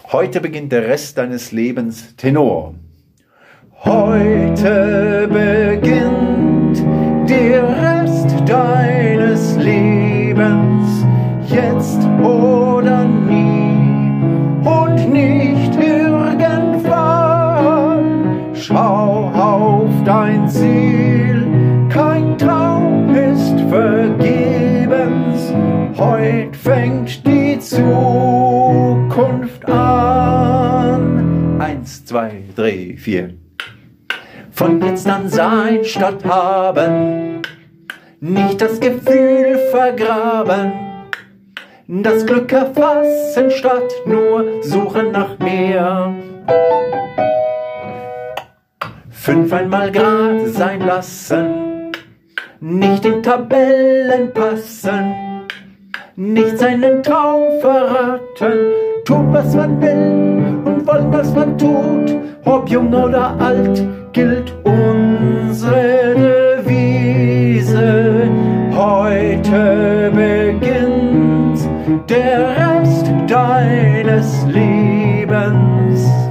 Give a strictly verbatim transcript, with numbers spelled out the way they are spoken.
Heute beginnt der Rest deines Lebens, Tenor. Heute beginnt der Rest deines Lebens, jetzt oder nie und nicht irgendwann. Schau auf dein Ziel, kein Traum ist vergebens. Heut fängt die Zukunft an. Eins, zwei, drei, vier. Von jetzt an sein statt haben, nicht das Gefühl vergraben, das Glück erfassen statt nur suchen nach mehr. Fünf einmal grad sein lassen, nicht in Tabellen passen, nicht seinen Traum verraten, tun was man will und wollen was man tut, ob jung oder alt, gilt unsere Devise. Heute beginnt der Rest deines Lebens.